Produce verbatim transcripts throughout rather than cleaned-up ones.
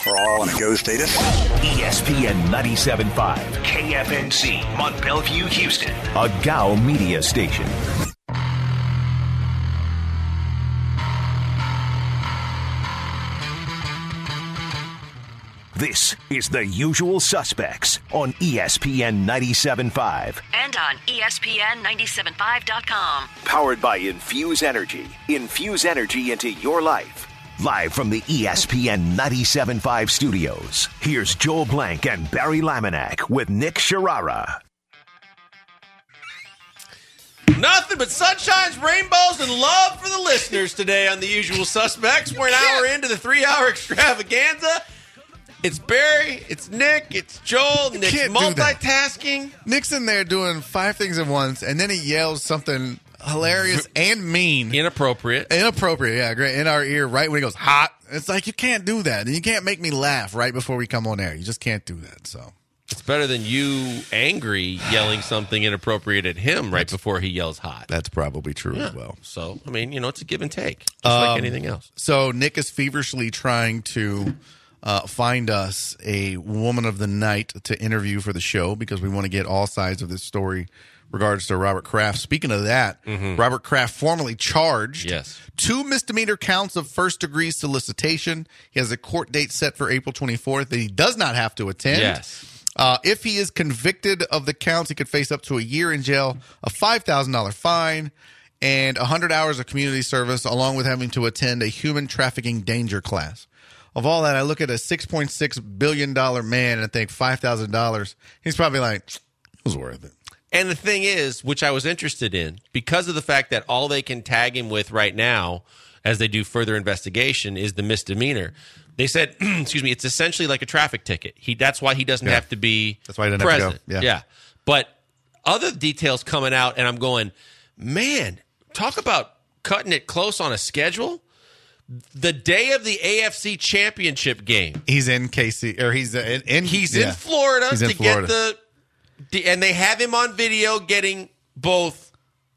for all and a go status. E S P N ninety-seven point five, K F N C, Mont Belvieu, Houston, a G A O media station. This is The Usual Suspects on E S P N ninety-seven point five. And on E S P N ninety-seven point five dot com. Powered by Infuse Energy. Infuse energy into your life. Live from the E S P N ninety-seven point five studios, here's Joel Blank and Barry Laminack with Nick Sharara. Nothing but sunshines, rainbows, and love for the listeners today on The Usual Suspects. We're an hour into the three-hour extravaganza. It's Barry, it's Nick, it's Joel. Nick's multitasking. Nick's in there doing five things at once, and then he yells something hilarious and mean. Inappropriate. Inappropriate, yeah, great. In our ear right when he goes, hot. It's like, you can't do that. And you can't make me laugh right before we come on air. You just can't do that, so. It's better than you angry yelling something inappropriate at him right before he yells hot. That's probably true yeah. as well. So, I mean, you know, it's a give and take, just um, like anything else. So Nick is feverishly trying to uh, find us a woman of the night to interview for the show because we want to get all sides of this story regards to Robert Kraft. Speaking of that, mm-hmm. Robert Kraft formally charged yes. two misdemeanor counts of first-degree solicitation. He has a court date set for April twenty-fourth that he does not have to attend. Yes. Uh, if he is convicted of the counts, he could face up to a year in jail, a five thousand dollars fine, and one hundred hours of community service, along with having to attend a human trafficking danger class. Of all that, I look at a six point six billion dollars man and I think five thousand dollars. He's probably like, it was worth it. And the thing is, which I was interested in, because of the fact that all they can tag him with right now as they do further investigation is the misdemeanor. They said, excuse me, it's essentially like a traffic ticket. He That's why he doesn't yeah. have to be That's why he doesn't present. have to go. Yeah. yeah. But other details coming out, and I'm going, man, talk about cutting it close on a schedule. The day of the A F C Championship game. He's in K C, or he's in, in He's yeah. in Florida he's in to Florida. get the, the, and they have him on video getting both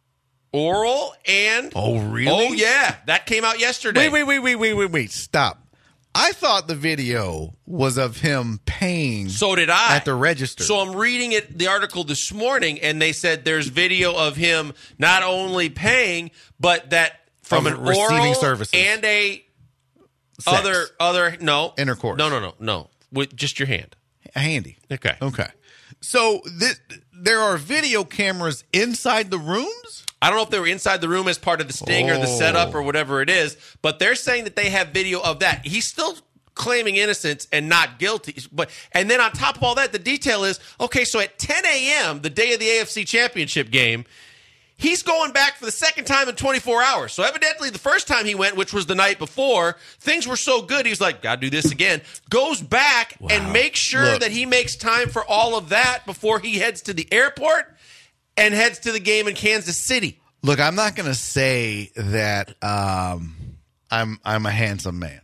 oral and. Oh, really? Oh, yeah. That came out yesterday. Wait, wait, wait, wait, wait, wait, wait. Stop. I thought the video was of him paying. So did I. At the register. So I'm reading it, the article this morning, and they said there's video of him not only paying, but that from Of an receiving oral services. and a Sex. other other no Intercourse. No, no, no, no. With just your hand. Handy. Okay. Okay. So this, there are video cameras inside the rooms? I don't know if they were inside the room as part of the sting or the Oh. setup or whatever it is, but they're saying that they have video of that. He's still claiming innocence and not guilty. But and then on top of all that, the detail is, okay, so at ten a.m., the day of the A F C Championship game, he's going back for the second time in twenty-four hours. So evidently the first time he went, which was the night before, things were so good, he was like, gotta do this again. Goes back Wow. and makes sure Look. that he makes time for all of that before he heads to the airport and heads to the game in Kansas City. Look, I'm not going to say that um, I'm I'm a handsome man.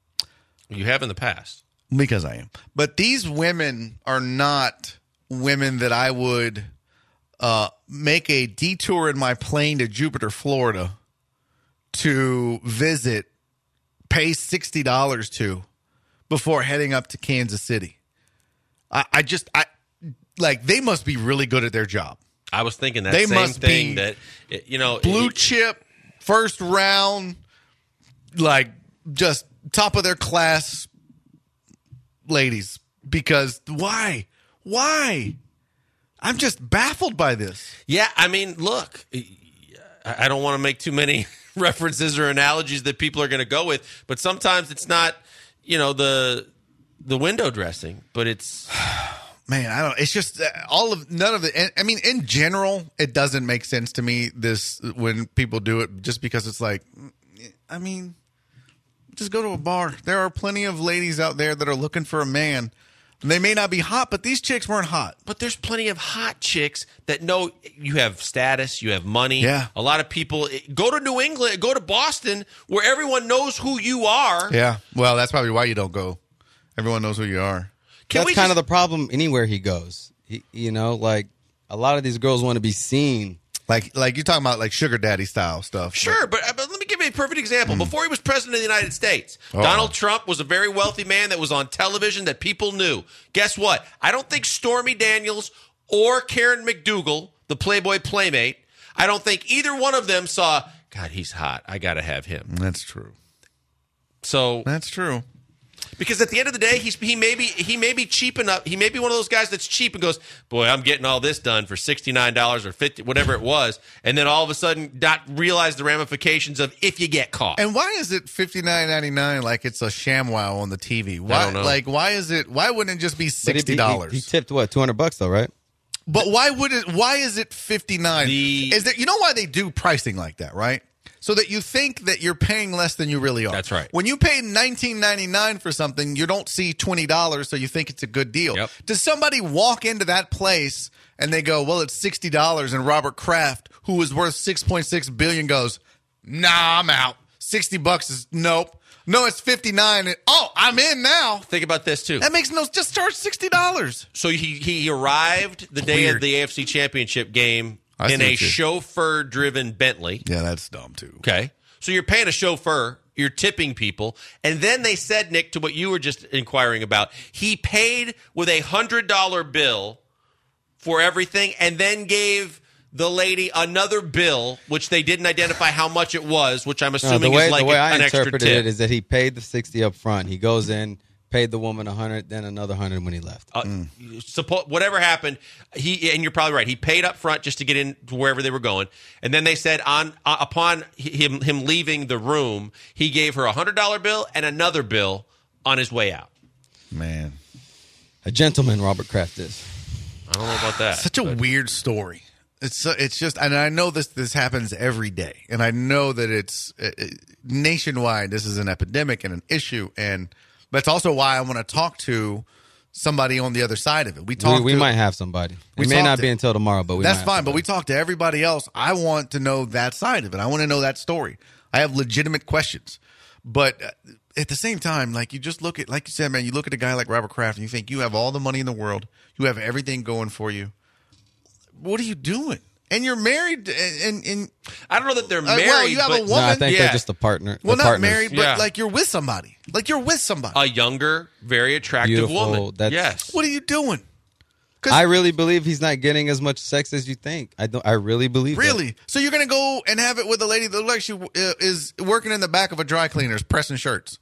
You have in the past. Because I am. But these women are not women that I would uh, make a detour in my plane to Jupiter, Florida to visit, pay sixty dollars to before heading up to Kansas City. I, I just, I like, they must be really good at their job. I was thinking that They same must thing be that, you know. Blue it- chip, first round, like just top of their class ladies. Because why? Why? I'm just baffled by this. Yeah, I mean, look, I I don't want to make too many references or analogies that people are going to go with, but sometimes it's not, you know, the the window dressing, but it's. Man, I don't. It's just uh, all of none of the. I mean, in general, it doesn't make sense to me. This when people do it, just because it's like, I mean, just go to a bar. There are plenty of ladies out there that are looking for a man. They may not be hot, but these chicks weren't hot. But there's plenty of hot chicks that know you have status, you have money. Yeah. A lot of people go to New England, go to Boston, where everyone knows who you are. Yeah. Well, that's probably why you don't go. Everyone knows who you are. Can That's we kind just, of the problem anywhere he goes. He, you know, like a lot of these girls want to be seen. Like, like you're talking about like sugar daddy style stuff. Sure, but, but let me give you perfect example. Mm. Before he was president of the United States, oh. Donald Trump was a very wealthy man that was on television that people knew. Guess what? I don't think Stormy Daniels or Karen McDougal, the Playboy Playmate, I don't think either one of them saw, God, he's hot. I got to have him. That's true. So That's true. Because at the end of the day, he's, he may be he may be cheap enough. He may be one of those guys that's cheap and goes, boy, I'm getting all this done for sixty-nine dollars or fifty dollars, whatever it was, and then all of a sudden not realize the ramifications of if you get caught. And why is it fifty-nine ninety-nine like it's a ShamWow on the T V? Why, I don't know. Like, why is it? Why wouldn't it just be sixty dollars? He, he, he tipped what, two hundred bucks though, right? But why would it? Why is it fifty-nine? The, is that you know why they do pricing like that, right? So that you think that you're paying less than you really are. That's right. When you pay nineteen ninety-nine for something, you don't see twenty dollars, so you think it's a good deal. Yep. Does somebody walk into that place and they go, well, it's sixty dollars, and Robert Kraft, who was worth six point six billion dollars, goes, nah, I'm out. sixty bucks is nope. No, it's fifty-nine. And, oh, I'm in now. Think about this, too. That makes no – just charge sixty dollars. So he, he arrived the day Weird. of the A F C Championship game I in a chauffeur-driven Bentley. Yeah, that's dumb, too. Okay. So you're paying a chauffeur. You're tipping people. And then they said, Nick, to what you were just inquiring about, he paid with a one hundred dollar bill for everything and then gave the lady another bill, which they didn't identify how much it was, which I'm assuming no, the way, is like the way a, I an extra interpreted tip. it is that he paid the sixty up front. He goes in, paid the woman a hundred, then another hundred when he left. Uh, mm. suppo- whatever happened, he and you're probably right. He paid up front just to get in to wherever they were going, and then they said on uh, upon him him leaving the room, he gave her a hundred dollar bill and another bill on his way out. Man, a gentleman, Robert Kraft is. I don't know about that. Such a but. weird story. It's so, it's just, and I know this this happens every day, and I know that it's uh, nationwide. This is an epidemic and an issue, and that's also why I want to talk to somebody on the other side of it. We talk. We, we to, might have somebody. We It may not to, be until tomorrow, but we that's might fine. have But we talk to everybody else. I want to know that side of it. I want to know that story. I have legitimate questions, but at the same time, like you just look at, like you said, man, you look at a guy like Robert Kraft, and you think you have all the money in the world, you have everything going for you. What are you doing? And you're married, and, and, and I don't know that they're married. Uh, well, you have but a woman. No, I think yeah. they're just a partner. Well, the not partners. married, but Yeah. like you're with somebody. Like you're with somebody. a younger, very attractive Beautiful, woman. that's- Yes. What are you doing? I really believe he's not getting as much sex as you think. I don't. I really believe. that. Really? So you're gonna go and have it with a lady that looks like she uh, is working in the back of a dry cleaner's pressing shirts?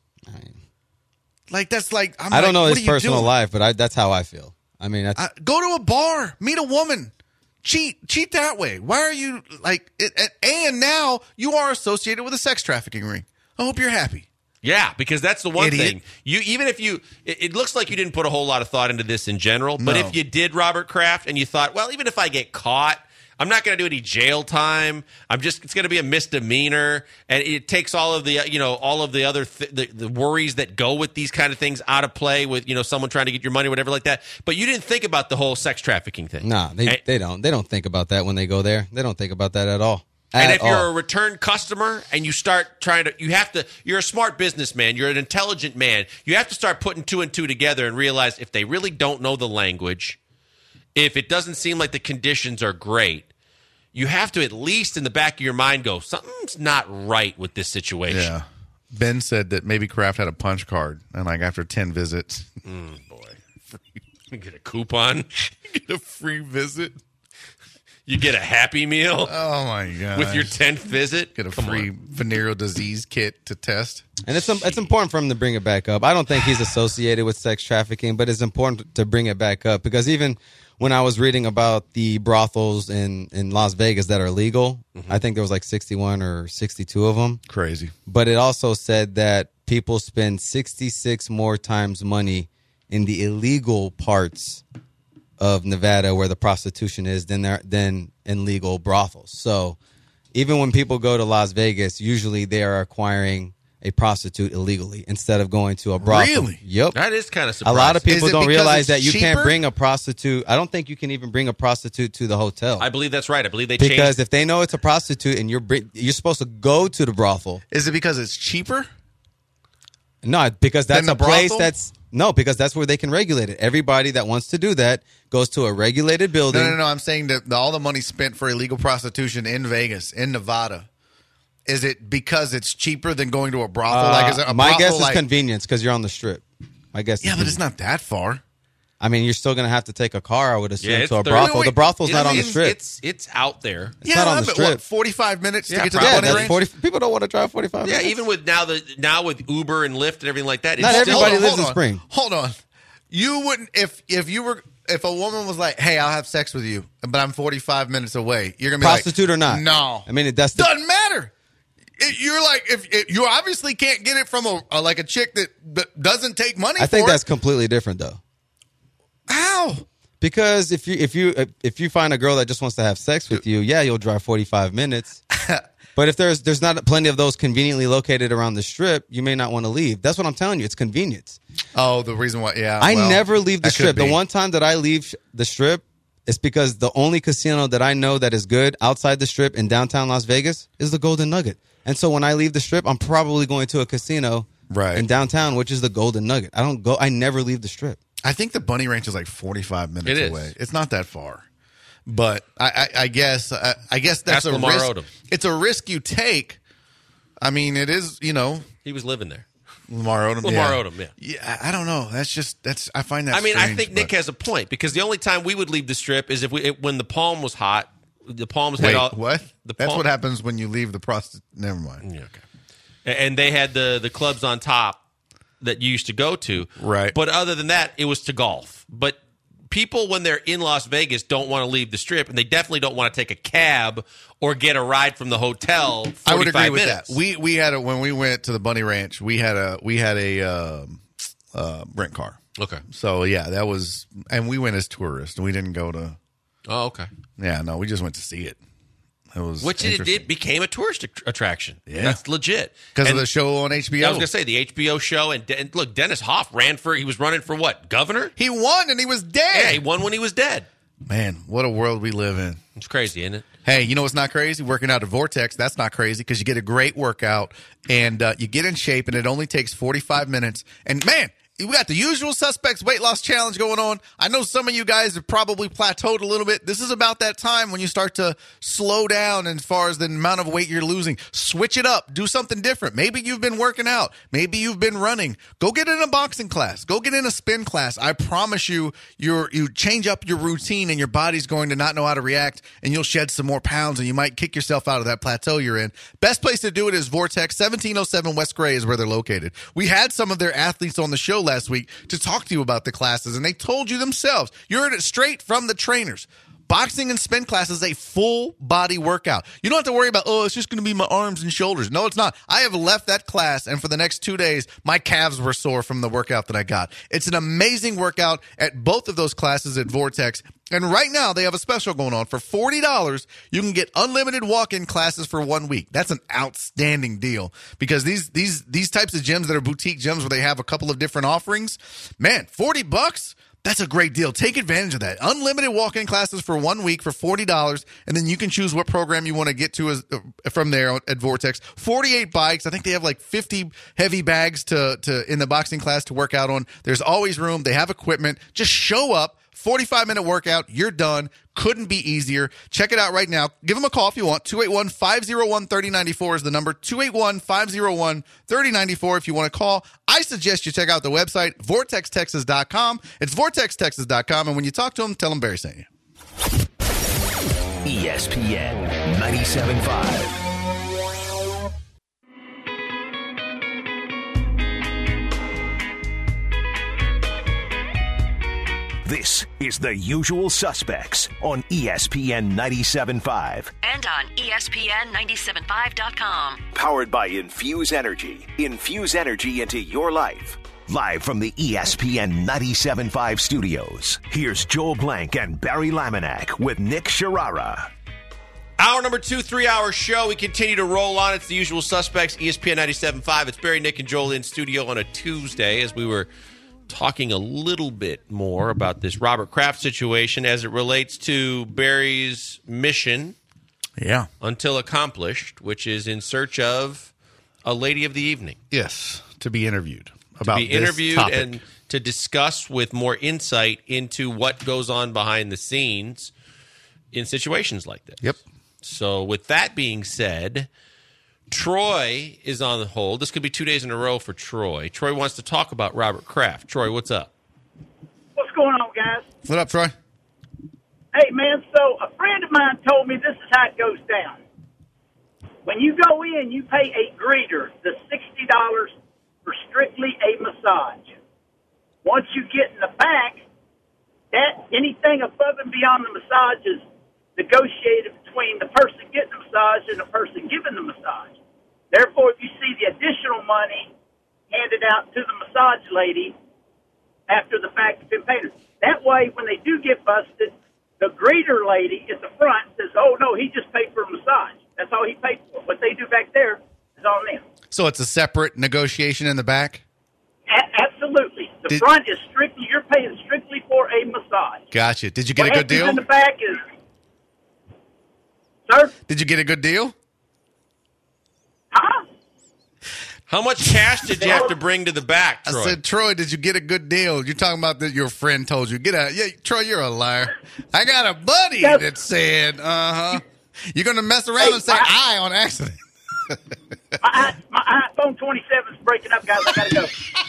Like that's like I'm I don't like, know what his are you personal doing? life, but I, that's how I feel. I mean, that's, I, go to a bar, meet a woman, cheat, cheat that way. Why are you like? It, and, and now you are associated with a sex trafficking ring. I hope you're happy. Yeah, because that's the one Idiot. thing. You even if you, it, it looks like you didn't put a whole lot of thought into this in general. But No. if you did, Robert Kraft, and you thought, well, even if I get caught, I'm not going to do any jail time. I'm just it's going to be a misdemeanor, and it takes all of the you know all of the other th- the, the worries that go with these kind of things out of play with you know someone trying to get your money, whatever like that. But you didn't think about the whole sex trafficking thing. nah, they And- they don't. They don't think about that when they go there. They don't think about that at all. And At if you're all. a return customer and you start trying to, you have to, you're a smart businessman, you're an intelligent man, you have to start putting two and two together and realize if they really don't know the language, if it doesn't seem like the conditions are great, you have to at least in the back of your mind go, something's not right with this situation. Yeah. Ben said that maybe Kraft had a punch card, and like after ten visits, Mm, boy. You get a coupon, get a free visit. you get a Happy Meal Oh my god! with your tenth visit. get a Come free on. venereal disease kit to test. And it's it's important for him to bring it back up. I don't think he's associated with sex trafficking, but it's important to bring it back up because even when I was reading about the brothels in, in Las Vegas that are legal, Mm-hmm. I think there was like sixty-one or sixty-two of them. Crazy. But it also said that people spend sixty-six more times money in the illegal parts of Nevada where the prostitution is than there than in legal brothels. So even when people go to Las Vegas, usually they are acquiring a prostitute illegally instead of going to a brothel. Really? Yep. That is kind of A surprising. lot of people Is it don't because realize it's that you cheaper? can't bring a prostitute. I don't think you can even bring a prostitute to the hotel. I believe that's right. I believe they because changed. if they know it's a prostitute and you're bring- you're supposed to go to the brothel. Is it because it's cheaper? No, because that's Than a the place brothel? that's no, because that's where they can regulate it. Everybody that wants to do that goes to a regulated building. No, no, no. I'm saying that the, all the money spent for illegal prostitution in Vegas, in Nevada, is it because it's cheaper than going to a brothel? Uh, like, is it a my brothel, guess is like, convenience because you're on the strip. My guess. Yeah, is but it's not that far. I mean, you're still going to have to take a car, I would assume, Yeah, it's to a thirty- brothel. Wait, the brothel's Yeah, not on the it's- strip. It's it's out there. It's yeah, not on the but strip. what, forty-five minutes Yeah, to get to probably. the yeah, bunny that's ranch? forty. People don't want to drive forty-five Yeah, minutes. even with now the now with Uber and Lyft and everything like that. Not it's everybody still, lives hold in on. Spring. Hold on. You wouldn't if if you were if a woman was like, "Hey, I'll have sex with you, but I'm forty-five minutes away." You're gonna be Prostitute like, or not? No. I mean, that's the, Doesn't matter. It, you're like if, if you obviously can't get it from a, a like a chick that, that doesn't take money. I think for that's it. completely different, though. How? Because if you if you if you find a girl that just wants to have sex with you, yeah, you'll drive forty-five minutes. But if there's there's not plenty of those conveniently located around the strip, you may not want to leave. That's what I'm telling you. It's convenience. Oh, the reason why? Yeah, I well, never leave the that could strip. The be. one time that I leave the strip is because the only casino that I know that is good outside the strip in downtown Las Vegas is the Golden Nugget. And so when I leave the strip, I'm probably going to a casino Right. in downtown, which is the Golden Nugget. I don't go. I never leave the strip. I think the bunny ranch is like forty-five minutes It is. away. It's not that far, but I, I, I guess I, I guess that's Ask a Lamar risk. Odom. It's a risk you take. I mean, it is. You know, he was living there. Lamar Odom. Lamar yeah. Odom, yeah. Yeah, I don't know. That's just that's. I find that. I mean, I strange, think Nick but- has a point because the only time we would leave the strip is if we it, when the Palm was hot. The Palms Wait, had all what? The That's Palm- what happens when you leave the prostitute. Never mind. Yeah, okay. And they had the the clubs on top that you used to go to. Right. But other than that, it was to golf. But people, when they're in Las Vegas, don't want to leave the strip, and they definitely don't want to take a cab or get a ride from the hotel. I would agree with minutes. that. We we had a when we went to the Bunny Ranch. We had a we had a um, uh, rent car. Okay. So yeah, that was, and we went as tourists. We didn't go to. Oh, okay. Yeah, no, we just went to see it. It was Which it, interesting. it became a tourist att- attraction. Yeah. That's legit. because of And the show on H B O. I was going to say the H B O show, and, De- and look, Dennis Hoff ran for. He was running for what? Governor? He won and he was Yeah, dead. he won when he was dead. Man, what a world we live in. It's crazy, isn't it? Hey, you know what's not crazy? Working out at Vortex, that's not crazy because you get a great workout and uh, you get in shape and it only takes forty-five minutes. And man, we got the usual suspects weight loss challenge going on. I know some of you guys have probably plateaued a little bit. This is about that time when you start to slow down as far as the amount of weight you're losing. Switch it up. Do something different. Maybe you've been working out. Maybe you've been running. Go get in a boxing class. Go get in a spin class. I promise you, you're, you change up your routine and your body's going to not know how to react and you'll shed some more pounds and you might kick yourself out of that plateau you're in. Best place to do it is Vortex. seventeen oh seven West Gray is where they're located. We had some of their athletes on the show last week to talk to you about the classes, and they told you themselves. You heard it straight from the trainers. Boxing and spin class is a full body workout. You don't have to worry about, oh, it's just going to be my arms and shoulders. No, it's not. I have left that class, and for the next two days, my calves were sore from the workout that I got. It's an amazing workout at both of those classes at Vortex. And right now, they have a special going on. For forty dollars, you can get unlimited walk-in classes for one week. That's an outstanding deal because these these these types of gyms that are boutique gyms where they have a couple of different offerings, man, forty bucks, that's a great deal. Take advantage of that. Unlimited walk-in classes for one week for forty dollars, and then you can choose what program you want to get to as, uh, from there at Vortex. forty-eight bikes. I think they have like fifty heavy bags to, to in the boxing class to work out on. There's always room. They have equipment. Just show up. forty-five minute workout. You're done. Couldn't be easier. Check it out right now. Give them a call if you want. two eight one, five oh one, three oh nine four is the number. two eight one, five oh one, three oh nine four if you want to call. I suggest you check out the website, vortex texas dot com. It's vortex texas dot com. And when you talk to them, tell them Barry sent you. E S P N ninety-seven point five. This is The Usual Suspects on E S P N ninety-seven point five. And on E S P N ninety-seven five dot com. Powered by Infuse Energy. Infuse energy into your life. Live from the E S P N ninety-seven point five studios, here's Joel Blank and Barry Laminack with Nick Sharara. Hour number two, three-hour show. We continue to roll on. It's The Usual Suspects, E S P N ninety-seven point five. It's Barry, Nick, and Joel in studio on a Tuesday as we were talking a little bit more about this Robert Kraft situation as it relates to Barry's mission Yeah. until accomplished, which is in search of a lady of the evening. Yes. To be interviewed about To be this interviewed topic. and to discuss with more insight into what goes on behind the scenes in situations like this. Yep. So with that being said, Troy is on the hold. This could be two days in a row for Troy. Troy wants to talk about Robert Kraft. Troy, what's up? What's going on, guys? What up, Troy? Hey, man, so a friend of mine told me this is how it goes down. When you go in, you pay a greeter the sixty dollars for strictly a massage. Once you get in the back, that anything above and beyond the massage is negotiated between the person getting the massage and the person giving the massage. Therefore, if you see the additional money handed out to the massage lady after the fact it's been paid, that way, when they do get busted, the greeter lady at the front says, oh, no, he just paid for a massage. That's all he paid for. What they do back there is on them. So it's a separate negotiation in the back? A- absolutely. The Did- front is strictly, you're paying strictly for a massage. Gotcha. Did you get What a good happens deal? in the back is, sir? Did you get a good deal? Huh? How much cash did you have to bring to the back, Troy? I said, Troy, did you get a good deal? You're talking about that your friend told you. Get out. Yeah, Troy, you're a liar. I got a buddy Yes. that said, uh-huh. You're going to mess around Hey, and say my- I on accident. My, my iPhone twenty-seven is breaking up, guys. I got to go.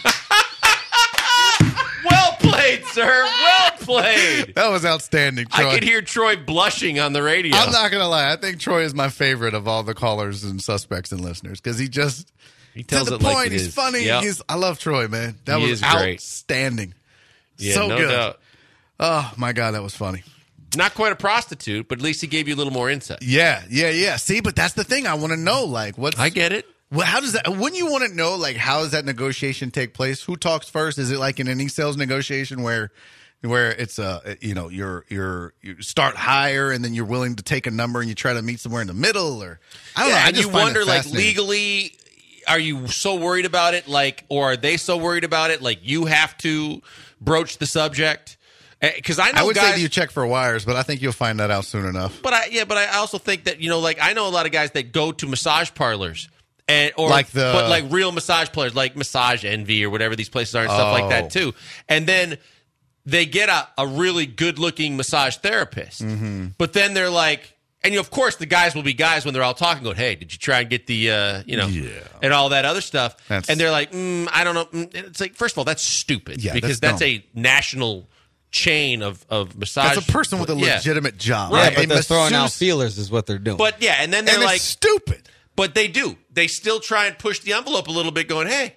Well played, sir. Well played. That was outstanding, Troy. I could hear Troy blushing on the radio. I'm not going to lie. I think Troy is my favorite of all the callers and suspects and listeners because he just, He tells to the it like point, it he's is. funny. Yep. He's, I love Troy, man. That He was is great. outstanding. Yeah, so no good. doubt. Oh, my God, that was funny. Not quite a prostitute, but at least he gave you a little more insight. Yeah, yeah, yeah. See, but that's the thing. I want to know, like, what's I get it. Well, how does that? Wouldn't you want to know, like, how does that negotiation take place? Who talks first? Is it like in any sales negotiation where, where it's a, you know, you're you're you start higher and then you're willing to take a number and you try to meet somewhere in the middle, or I don't know. Yeah, I and just you find wonder, it like, fascinating. legally, are you so worried about it, like, or are they so worried about it, like, you have to broach the subject? Because I know I would guys, say you check for wires, but I think you'll find that out soon enough. but I yeah, but I also think that, you know, like, I know a lot of guys that go to massage parlors. And, or Like the- but like real massage parlors, like Massage Envy or whatever these places are and stuff like Oh. that too. And then they get a, a really good looking massage therapist. Mm-hmm. But then they're like, and you know, of course the guys will be guys when they're all talking, going, "Hey, did you try and get the, uh, you know, Yeah. and all that other stuff?" That's- and they're like, mm, "I don't know." Mm. It's like, first of all, that's stupid Yeah, because that's that's, a national chain of of massage. That's a person with a Yeah. legitimate job. Yeah, Like, but a they're throwing out masseuse- feelers is what they're doing. But yeah, and then they're and like, it's stupid. but they do. They still try and push the envelope a little bit, going, "Hey,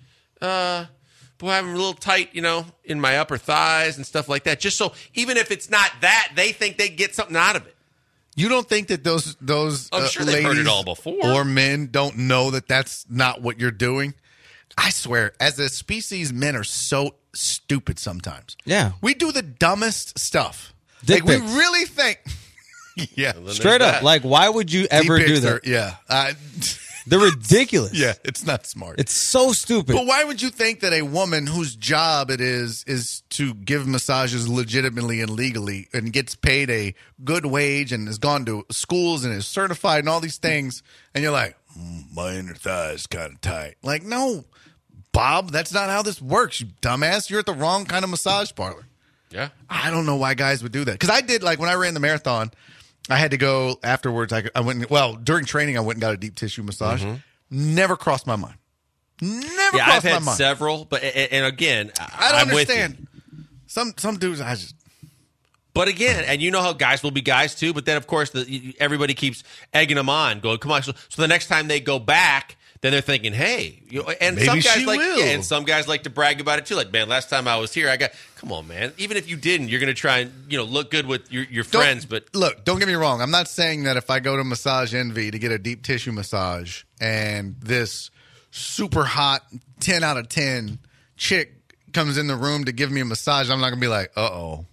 uh, boy, I'm a little tight, you know, in my upper thighs and stuff like that." Just so, even if it's not that, they think they get something out of it. You don't think that those those I'm uh, sure they've ladies heard it all before. or men don't know that that's not what you're doing? I swear, as a species, men are so stupid sometimes. Yeah. We do the dumbest stuff. Dick like, we pics. really think. yeah. Straight up, like, why would you ever Deep do pics that? are- yeah. Uh, They're ridiculous. yeah, it's not smart. It's so stupid. But why would you think that a woman whose job it is is to give massages legitimately and legally and gets paid a good wage and has gone to schools and is certified and all these things, and you're like, mm, my inner thigh is kind of tight. Like, no, Bob, that's not how this works, you dumbass. You're at the wrong kind of massage parlor. Yeah. I don't know why guys would do that. Because I did, like, when I ran the marathon, I had to go afterwards. I, I went, well, during training, I went and got a deep tissue massage. Never crossed my mind. Never Yeah, I've crossed my had mind. several, but and, and again, I don't I'm with you. understand. Some some dudes, I just But again, and you know how guys will be guys too. But then, of course, the, everybody keeps egging them on, going, "Come on!" So, so the next time they go back, then they're thinking, "Hey," you know, and Maybe some guys she like, will. yeah, and some guys like to brag about it too. Like, man, last time I was here, I got. Come on, man. Even if you didn't, you're going to try and you know look good with your, your don't- friends. But look, don't get me wrong. I'm not saying that if I go to Massage Envy to get a deep tissue massage and this super hot ten out of ten chick comes in the room to give me a massage, I'm not going to be like, uh oh.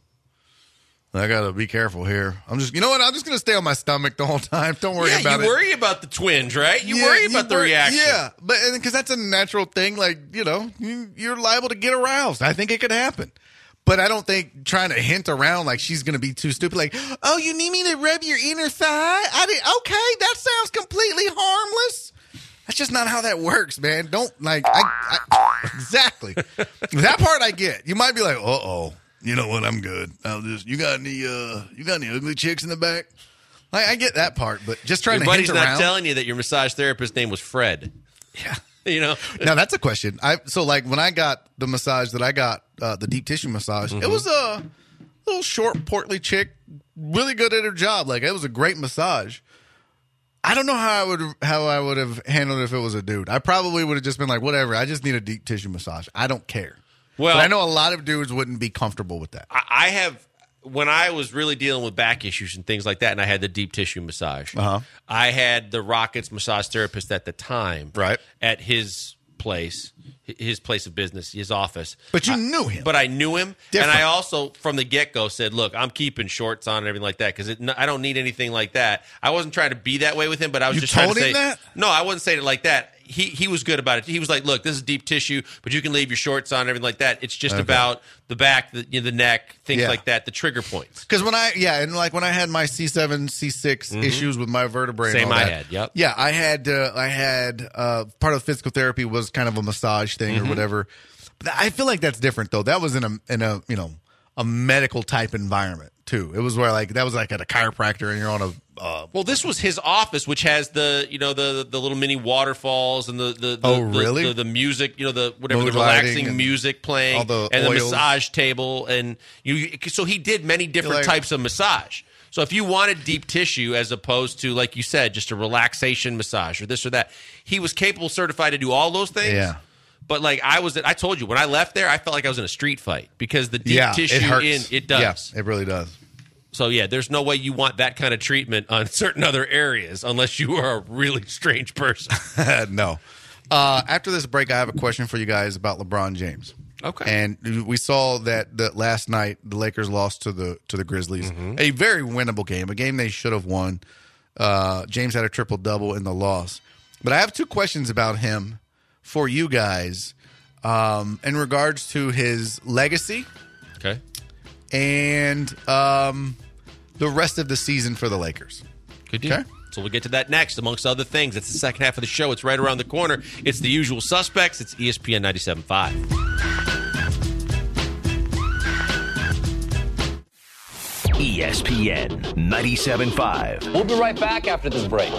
I gotta be careful here. I'm just, you know what? I'm just gonna stay on my stomach the whole time. Don't worry yeah, about you it. worry about the twinge, right? You Yeah, worry about the worry- reaction. Yeah, but because that's a natural thing. Like, you know, you, you're liable to get aroused. I think it could happen. But I don't think trying to hint around like she's going to be too stupid. Like, oh, you need me to rub your inner thigh? I did. Okay, that sounds completely harmless. That's just not how that works, man. Don't like. I, I exactly that part I get. You might be like, uh oh. You know what? I'm good. I'll just. You got any? Uh, you got any ugly chicks in the back? I, I get that part, but just trying Your to buddy's hint not around. telling you that your massage therapist's name was Fred. Yeah. You know? Now that's a question. I so like when I got the massage that I got, uh, the deep tissue massage, Mm-hmm. it was a little short, portly chick, really good at her job. Like it was a great massage. I don't know how I would how I would have handled it if it was a dude. I probably would have just been like, whatever. I just need a deep tissue massage. I don't care. Well, but I know a lot of dudes wouldn't be comfortable with that. I I have when I was really dealing with back issues and things like that, and I had the deep tissue massage. Uh-huh. I had the Rockets massage therapist at the time, Right. at his place, his place of business, his office. But you I- knew him. But I knew him, Different. and I also from the get go said, "Look, I'm keeping shorts on and everything like that because I don't need anything like that." I wasn't trying to be that way with him, but I was You just trying told to him say that? no. I wasn't saying it like that. He he was good about it. He was like, "Look, this is deep tissue, but you can leave your shorts on and everything like that. It's just Okay. about the back, the you know, the neck, things Yeah. like that, the trigger points." Because when I yeah, and like when I had my C seven, C six issues with my vertebrae, and Same all I that, had, yep. Yeah, I had uh, I had uh, part of physical therapy was kind of a massage thing or whatever. But I feel like that's different though. That was in a in a you know a medical type environment too. It was where like that was like at a chiropractor and you're on a uh, Well, this was his office, which has the you know the the little mini waterfalls and the the, the Oh, the- really? the, the music, you know the whatever Mood the lighting relaxing and music playing all the and the oils. massage table and you so he did many different like- types of massage. So if you wanted deep tissue as opposed to like you said just a relaxation massage or this or that, he was capable certified to do all those things. Yeah. But like I was, I told you when I left there, I felt like I was in a street fight because the deep yeah, tissue it hurts. in it does. Yeah, it really does. So yeah, there's no way you want that kind of treatment on certain other areas unless you are a really strange person. No. Uh, after this break, I have a question for you guys about LeBron James. Okay. And we saw that that last night the Lakers lost to the to the Grizzlies, Mm-hmm. a very winnable game, a game they should have won. Uh, James had a triple double in the loss, but I have two questions about him for you guys um, in regards to his legacy Okay. and um, the rest of the season for the Lakers. Good deal. Okay. So we'll get to that next, amongst other things. It's the second half of the show. It's right around the corner. It's the usual suspects. It's E S P N ninety-seven point five. E S P N ninety-seven point five. We'll be right back after this break.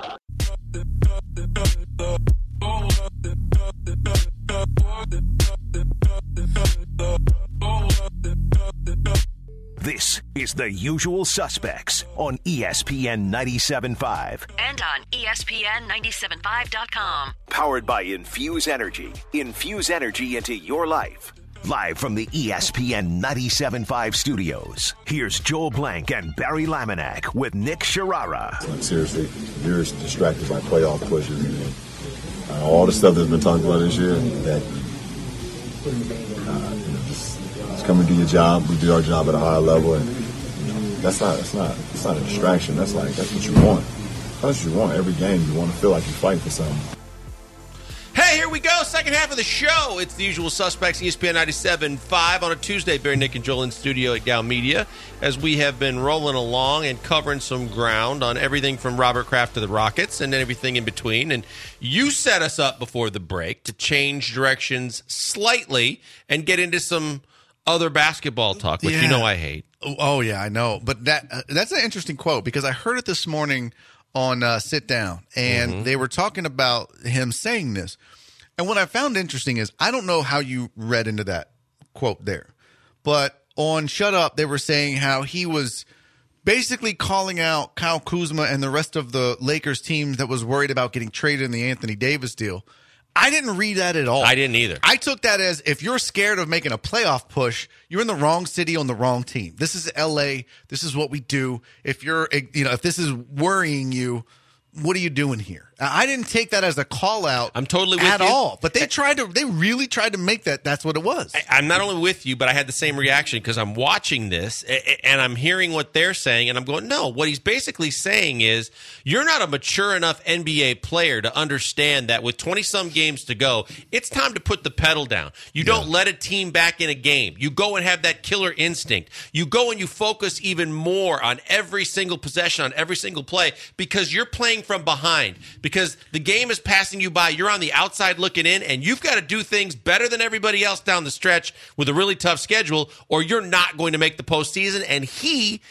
This is The Usual Suspects on E S P N ninety-seven point five. And on E S P N ninety-seven point five dot com. Powered by Infuse Energy. Infuse energy into your life. Live from the E S P N ninety-seven point five studios, here's Joel Blank and Barry Laminack with Nick Sharara. Like, seriously, you're distracted by playoff pushes and uh, all the stuff that's been talked about this year. That uh, you know, just, just come and do your job. We do our job at a high level, and you know, that's not that's not that's not a distraction. That's like that's what you want. That's what you want. Every game, you want to feel like you're fighting for something. Hey, here we go. Second half of the show. It's the usual suspects, E S P N ninety-seven point five on a Tuesday. Barry, Nick, and Joel in studio at Gow Media as we have been rolling along and covering some ground on everything from Robert Kraft to the Rockets and everything in between. And you set us up before the break to change directions slightly and get into some other basketball talk, which Yeah. you know I hate. Oh, oh, yeah, I know. But that uh, that's an interesting quote because I heard it this morning on uh, Sit Down, and Mm-hmm. they were talking about him saying this. And what I found interesting is I don't know how you read into that quote there, but on Shut Up, they were saying how he was basically calling out Kyle Kuzma and the rest of the Lakers team that was worried about getting traded in the Anthony Davis deal. I didn't read that at all. I didn't either. I took that as if you're scared of making a playoff push, you're in the wrong city on the wrong team. This is L A. This is what we do. If you're, you know, if this is worrying you, what are you doing here? I didn't take that as a call out. I'm totally with at you. all. But they tried to. They really tried to make that. That's what it was. I- I'm not only with you, but I had the same reaction because I'm watching this a- a- and I'm hearing what they're saying, and I'm going, no, what he's basically saying is you're not a mature enough N B A player to understand that with twenty-some games to go, it's time to put the pedal down. You don't let a team back in a game. You go and have that killer instinct. You go and you focus even more on every single possession, on every single play, because you're playing from behind, because the game is passing you by. You're on the outside looking in, and you've got to do things better than everybody else down the stretch with a really tough schedule, or you're not going to make the postseason. And he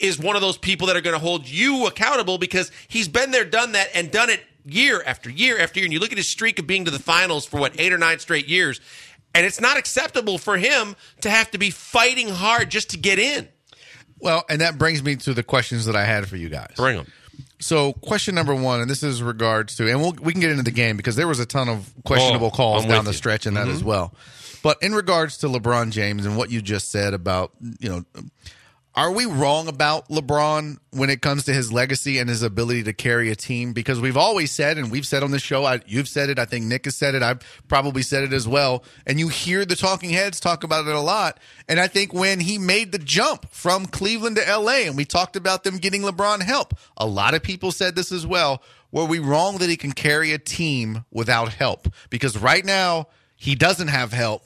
is one of those people that are going to hold you accountable because he's been there, done that, and done it year after year after year. And you look at his streak of being to the finals for, what, eight or nine straight years, and it's not acceptable for him to have to be fighting hard just to get in. Well, and that brings me to the questions that I had for you guys. Bring them. So, question number one, and this is regards to, and we'll, we can get into the game because there was a ton of questionable Oh, calls I'm down with the you. stretch in that Mhm. as well. But in regards to LeBron James and what you just said about, you know, are we wrong about LeBron when it comes to his legacy and his ability to carry a team? Because we've always said, and we've said on this show, I, you've said it, I think Nick has said it, I've probably said it as well, and you hear the talking heads talk about it a lot. And I think when he made the jump from Cleveland to L A, and we talked about them getting LeBron help, a lot of people said this as well. Were we wrong that he can carry a team without help? Because right now, he doesn't have help,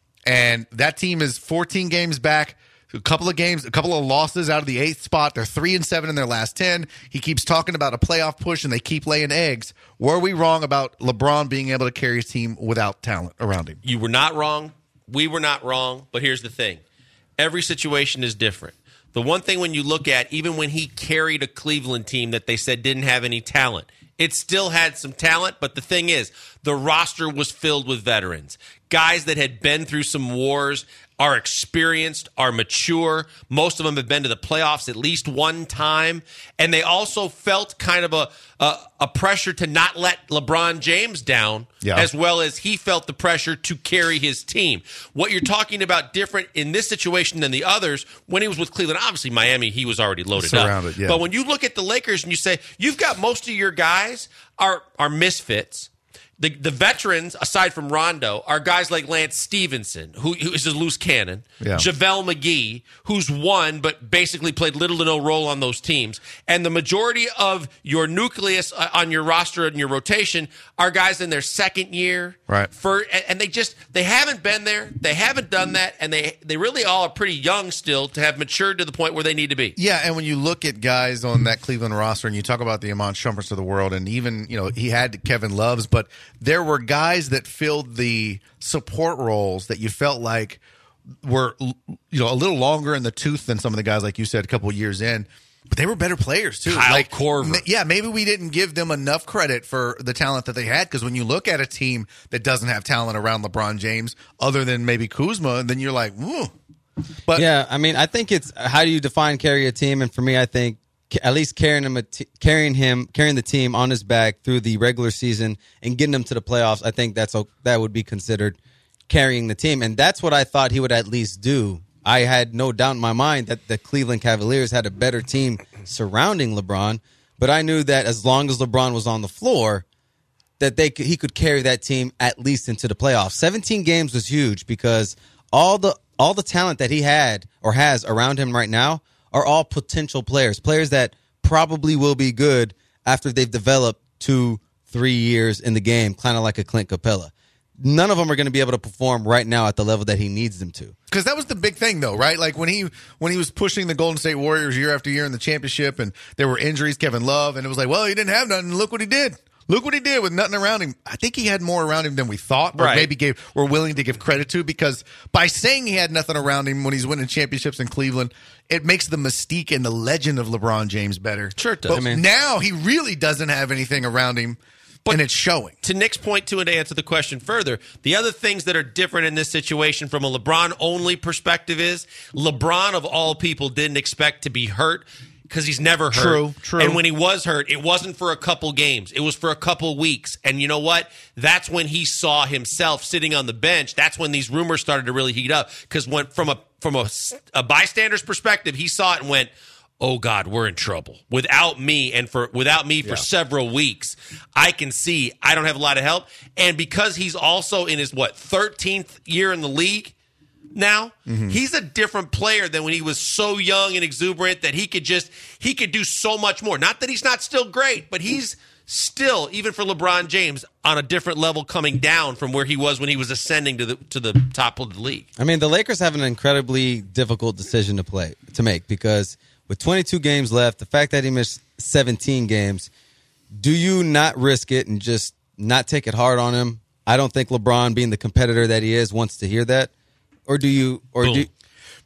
and that team is fourteen games back. A couple of games, a couple of losses out of the eighth spot. They're three and seven in their last ten. He keeps talking about a playoff push, and they keep laying eggs. Were we wrong about LeBron being able to carry his team without talent around him? You were not wrong. We were not wrong. But here's the thing. Every situation is different. The one thing when you look at, even when he carried a Cleveland team that they said didn't have any talent, it still had some talent. But the thing is, the roster was filled with veterans, guys that had been through some wars, are experienced, are mature. Most of them have been to the playoffs at least one time. And they also felt kind of a a, a pressure to not let LeBron James down, yeah. as well as he felt the pressure to carry his team. What you're talking about different in this situation than the others, when he was with Cleveland, obviously Miami, he was already loaded Surrounded, up. yeah. But when you look at the Lakers and you say, you've got most of your guys are are misfits. The the veterans, aside from Rondo, are guys like Lance Stevenson, who, who is a loose cannon, Yeah. JaVale McGee, who's won but basically played little to no role on those teams. And the majority of your nucleus uh, on your roster and your rotation are guys in their second year. Right. For, and, and they just, they haven't been there. They haven't done that. And they, they really all are pretty young still to have matured to the point where they need to be. Yeah, and when you look at guys on that Cleveland roster and you talk about the Iman Shumperts of the world, and even, you know, he had Kevin Loves, but there were guys that filled the support roles that you felt like were, you know, a little longer in the tooth than some of the guys, like you said, a couple of years in. But they were better players, too. Kyle like, Korver. ma- Yeah, maybe we didn't give them enough credit for the talent that they had, because when you look at a team that doesn't have talent around LeBron James, other than maybe Kuzma, then you're like, ooh. But yeah, I mean, I think it's how do you define carry a team? And for me, I think at least carrying him, a t- carrying him, carrying the team on his back through the regular season and getting them to the playoffs, I think that's a, that would be considered carrying the team, and that's what I thought he would at least do. I had no doubt in my mind that the Cleveland Cavaliers had a better team surrounding LeBron, but I knew that as long as LeBron was on the floor, that they could, he could carry that team at least into the playoffs. seventeen games was huge because all the all the talent that he had or has around him right now are all potential players, players that probably will be good after they've developed two, three years in the game, kind of like a Clint Capella. None of them are going to be able to perform right now at the level that he needs them to. Because that was the big thing, though, right? Like when he when he was pushing the Golden State Warriors year after year in the championship, and there were injuries, Kevin Love, and it was like, well, he didn't have nothing. Look what he did. Look what he did with nothing around him. I think he had more around him than we thought, or Right. maybe gave were willing to give credit to, because by saying he had nothing around him when he's winning championships in Cleveland, it makes the mystique and the legend of LeBron James better. Sure it does. But I mean- now he really doesn't have anything around him, and it's showing. To Nick's point, too, and to answer the question further, the other things that are different in this situation from a LeBron-only perspective is LeBron, of all people, didn't expect to be hurt because he's never hurt. True, true. And when he was hurt, it wasn't for a couple games. It was for a couple weeks. And you know what? That's when he saw himself sitting on the bench. That's when these rumors started to really heat up. Because when from a from a, a bystander's perspective, he saw it and went, oh God, we're in trouble. Without me and for without me for Yeah. several weeks, I can see I don't have a lot of help. And because he's also in his what thirteenth year in the league now, Mm-hmm. he's a different player than when he was so young and exuberant that he could just he could do so much more. Not that he's not still great, but he's still, even for LeBron James, on a different level coming down from where he was when he was ascending to the to the top of the league. I mean, the Lakers have an incredibly difficult decision to play to make because with twenty-two games left, the fact that he missed seventeen games, do you not risk it and just not take it hard on him? I don't think LeBron, being the competitor that he is, wants to hear that. Or do you? Or Boom. do?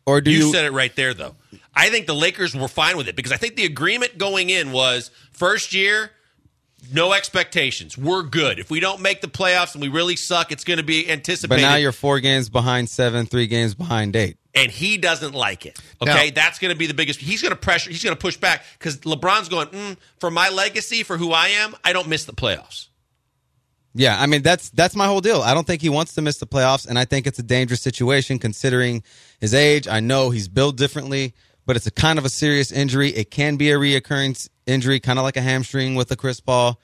Or do you, you said it right there, though. I think the Lakers were fine with it because I think the agreement going in was first year, no expectations. We're good. If we don't make the playoffs and we really suck, it's going to be anticipated. But now you're four games behind seven, three games behind eight. And he doesn't like it. Okay, now, that's going to be the biggest. He's going to pressure. He's going to push back because LeBron's going, mm, for my legacy, for who I am, I don't miss the playoffs. Yeah, I mean, that's that's my whole deal. I don't think he wants to miss the playoffs, and I think it's a dangerous situation considering his age. I know he's built differently, but it's a kind of a serious injury. It can be a reoccurring injury, kind of like a hamstring with a Chris Paul.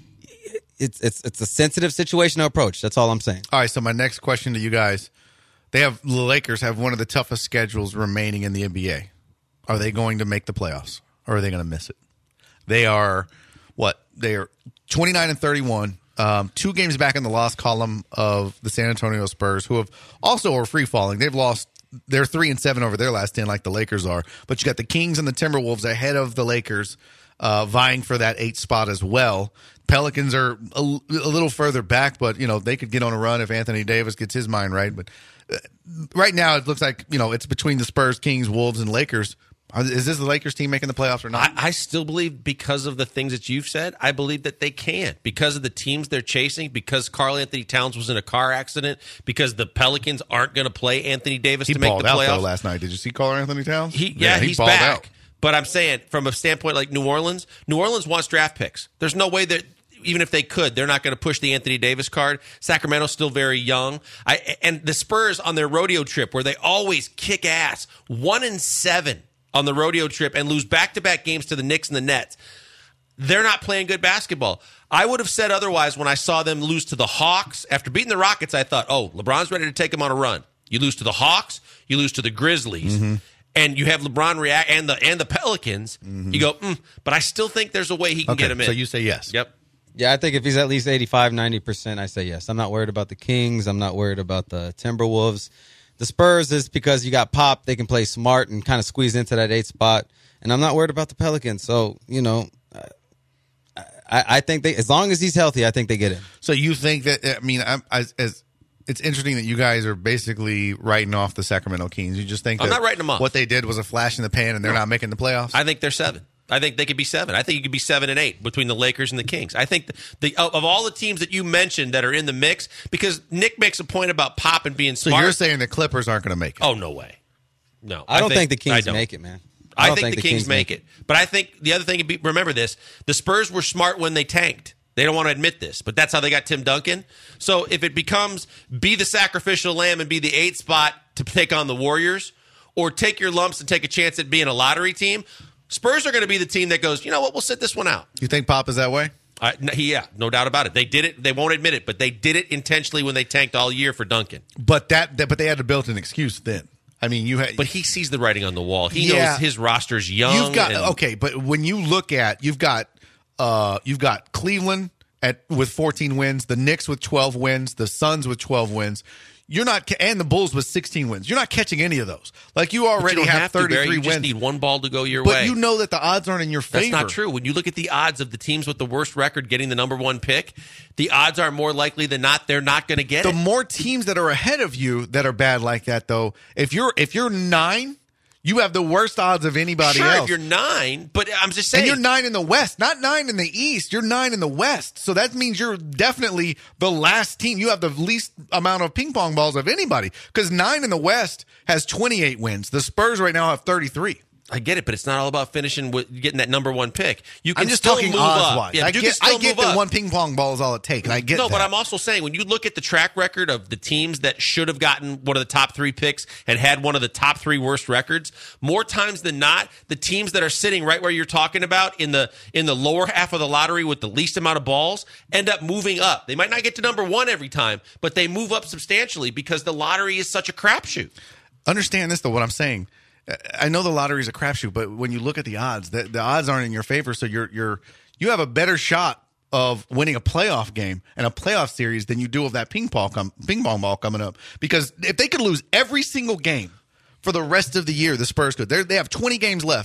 It's it's it's a sensitive situation to approach. That's all I'm saying. All right, so my next question to you guys. They have the Lakers have one of the toughest schedules remaining in the N B A. Are they going to make the playoffs, or are they going to miss it? They are what? They are twenty-nine and thirty-one, um, two games back in the loss column of the San Antonio Spurs, who have also are free falling. They've lost. They're three and seven over their last ten, like the Lakers are. But you got the Kings and the Timberwolves ahead of the Lakers, uh, vying for that eighth spot as well. Pelicans are a, a little further back, but you know they could get on a run if Anthony Davis gets his mind right. But uh, right now, it looks like you know it's between the Spurs, Kings, Wolves, and Lakers. Is this the Lakers team making the playoffs or not? I, I still believe because of the things that you've said, I believe that they can because of the teams they're chasing. Because Karl Anthony Towns was in a car accident. Because the Pelicans aren't going to play Anthony Davis he to make the balled out playoffs. Though, last night. Did you see Karl Anthony Towns? He, yeah, yeah he he's balled back. out. But I'm saying, from a standpoint like New Orleans, New Orleans wants draft picks. There's no way that even if they could, they're not going to push the Anthony Davis card. Sacramento's still very young. I, and the Spurs on their rodeo trip, where they always kick ass, one and seven on the rodeo trip and lose back-to-back games to the Knicks and the Nets. They're not playing good basketball. I would have said otherwise when I saw them lose to the Hawks. After beating the Rockets, I thought, oh, LeBron's ready to take them on a run. You lose to the Hawks, you lose to the Grizzlies, mm-hmm. and you have LeBron react and the and the Pelicans. Mm-hmm. You go, mm, but I still think there's a way he can okay, get him in. So you say yes. Yep. Yeah, I think if he's at least eighty-five, ninety percent, I say yes. I'm not worried about the Kings. I'm not worried about the Timberwolves. The Spurs is because you got Pop. They can play smart and kind of squeeze into that eighth spot. And I'm not worried about the Pelicans. So, you know, I, I think they, as long as he's healthy, I think they get in. So you think that, I mean, I'm, as, as it's interesting that you guys are basically writing off the Sacramento Kings. You just think I'm that not writing them off. What they did was a flash in the pan and they're no. not making the playoffs? I think they're seven. I think they could be seven. I think you could be seven and eight between the Lakers and the Kings. I think the, the of all the teams that you mentioned that are in the mix, because Nick makes a point about Pop and being so smart. So you're saying the Clippers aren't going to make it? Oh, no way. No. I, I don't think, think the Kings make it, man. I, I think, think the the Kings, Kings make make it. But I think the other thing, be, remember this, the Spurs were smart when they tanked. They don't want to admit this, but that's how they got Tim Duncan. So if it becomes be the sacrificial lamb and be the eighth spot to take on the Warriors, or take your lumps and take a chance at being a lottery team, Spurs are going to be the team that goes, you know what, we'll sit this one out. You think Pop is that way? Uh, yeah, no doubt about it. They did it. They won't admit it, but they did it intentionally when they tanked all year for Duncan. But that, that but they had to build an excuse then. I mean, you had, but he sees the writing on the wall. He yeah, knows his roster's young. You've got and, okay, but when you look at you've got uh, you've got Cleveland at with fourteen wins, the Knicks with twelve wins, the Suns with twelve wins. You're not, and the Bulls with sixteen wins. You're not catching any of those. Like you already you have, have thirty-three to, Barry. You wins. Just need one ball to go your but way. But you know that the odds aren't in your favor. That's not true. When you look at the odds of the teams with the worst record getting the number one pick, the odds are more likely than not they're not going to get the it. The more teams that are ahead of you that are bad like that, though, if you're if you're nine. You have the worst odds of anybody sure, else. If you're nine, but I'm just saying. And you're nine in the West, not nine in the East. You're nine in the West. So that means you're definitely the last team. You have the least amount of ping pong balls of anybody because nine in the West has twenty-eight wins. The Spurs right now have thirty-three. I get it, but it's not all about finishing with getting that number one pick. You can I'm just still talking move odds up. wise. Yeah, I you get, can I get that one ping pong ball is all it takes. I get no, that. but I'm also saying when you look at the track record of the teams that should have gotten one of the top three picks and had one of the top three worst records, more times than not, the teams that are sitting right where you're talking about in the in the lower half of the lottery with the least amount of balls end up moving up. They might not get to number one every time, but they move up substantially because the lottery is such a crapshoot. Understand this though, what I'm saying. I know the lottery is a crapshoot, but when you look at the odds, the, the odds aren't in your favor. So you're you're you have a better shot of winning a playoff game and a playoff series than you do of that ping pong com- ping pong ball coming up. Because if they could lose every single game for the rest of the year, the Spurs could. They're, they have twenty games left.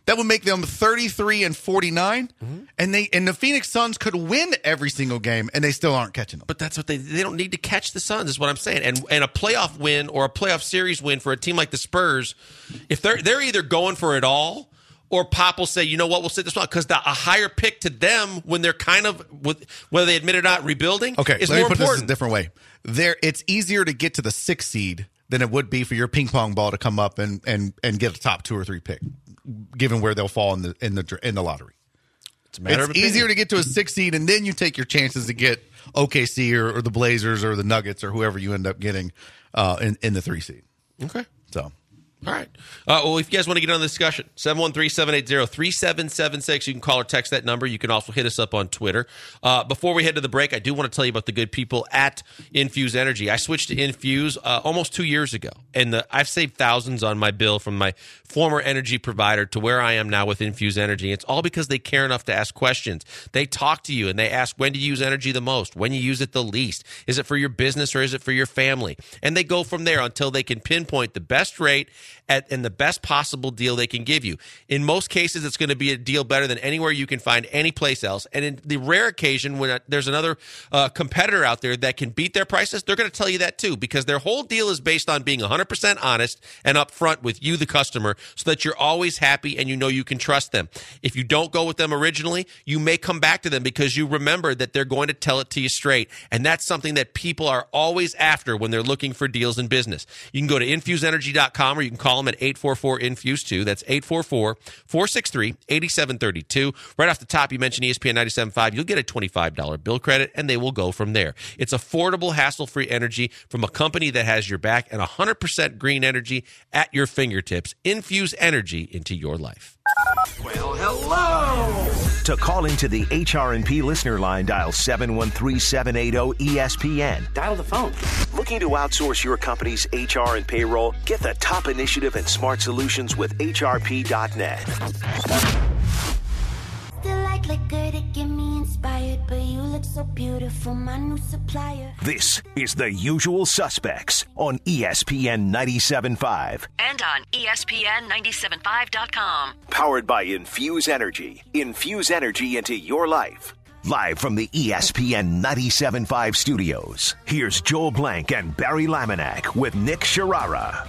That would make them thirty-three and forty-nine, Mm-hmm. and they and the Phoenix Suns could win every single game, and they still aren't catching them. But that's what they they don't need to catch the Suns, is what I'm saying. And and a playoff win or a playoff series win for a team like the Spurs, if they're they're either going for it all, or Pop will say, you know what, we'll sit this one, because a higher pick to them when they're kind of, with, whether they admit it or not, rebuilding Okay, is let more me put important. this a different way. There, it's easier to get to the sixth seed than it would be for your ping pong ball to come up and and and get a top two or three pick, given where they'll fall in the in the in the lottery. It's a matter It's of easier opinion. to get to a sixth seed, and then you take your chances to get O K C or, or the Blazers or the Nuggets or whoever you end up getting uh, in in the three seed. Okay. So. All right. Uh, well, if you guys want to get on the discussion, seven one three, seven eight zero, three seven seven six. You can call or text that number. You can also hit us up on Twitter. Uh, before we head to the break, I do want to tell you about the good people at Infuse Energy. I switched to Infuse uh, almost two years ago, and the, I've saved thousands on my bill from my former energy provider to where I am now with Infuse Energy. It's all because they care enough to ask questions. They talk to you, and they ask, when do you use energy the most? When you use it the least? Is it for your business or is it for your family? And they go from there until they can pinpoint the best rate at, and the best possible deal they can give you. In most cases, it's going to be a deal better than anywhere you can find any place else. And in the rare occasion when there's another uh, competitor out there that can beat their prices, they're going to tell you that too, because their whole deal is based on being one hundred percent honest and upfront with you, the customer, so that you're always happy and you know you can trust them. If you don't go with them originally, you may come back to them because you remember that they're going to tell it to you straight. And that's something that people are always after when they're looking for deals in business. You can go to infuse energy dot com or you can call them at eight four four infuse two. That's eight four four, four six three, eight seven three two. Right off the top, you mentioned E S P N ninety-seven point five. You'll get a twenty-five dollars bill credit, and they will go from there. It's affordable, hassle-free energy from a company that has your back and one hundred percent green energy at your fingertips. Infuse energy into your life. Well, hello. To call into the H R and P listener line, dial seven one three, seven eight zero, E S P N. Dial the phone. Looking to outsource your company's H R and payroll? Get the top initiative and smart solutions with H R P dot net. Still like liquor to get me inspired, but you look so beautiful, my new supplier. This is The Usual Suspects on E S P N ninety-seven point five. And on E S P N ninety-seven point five dot com. Powered by Infuse Energy. Infuse energy into your life. Live from the E S P N ninety-seven point five studios, here's Joel Blank and Barry Laminack with Nick Sharara.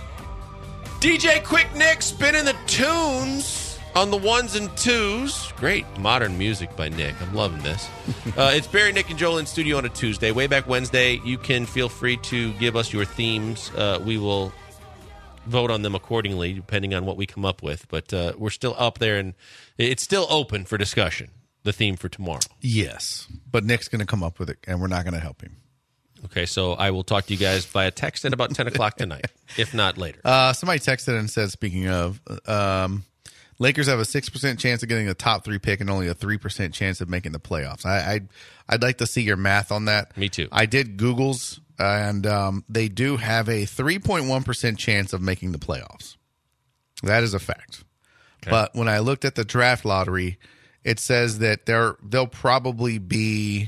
D J Quick Nick spinning the tunes on the ones and twos. Great modern music by Nick. I'm loving this. Uh, it's Barry, Nick, and Joel in studio on a Tuesday. Way back Wednesday, you can feel free to give us your themes. Uh, we will vote on them accordingly, depending on what we come up with. But uh, we're still up there, and it's still open for discussion, the theme for tomorrow. Yes, but Nick's going to come up with it, and we're not going to help him. Okay, so I will talk to you guys via text at about ten o'clock tonight, if not later. Uh, somebody texted and said, speaking of, um, Lakers have a six percent chance of getting the top three pick and only a three percent chance of making the playoffs. I, I'd, I'd like to see your math on that. Me too. I did Google's, and um, they do have a three point one percent chance of making the playoffs. That is a fact. Okay. But when I looked at the draft lottery, it says that there they'll probably be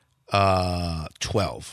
uh, twelve.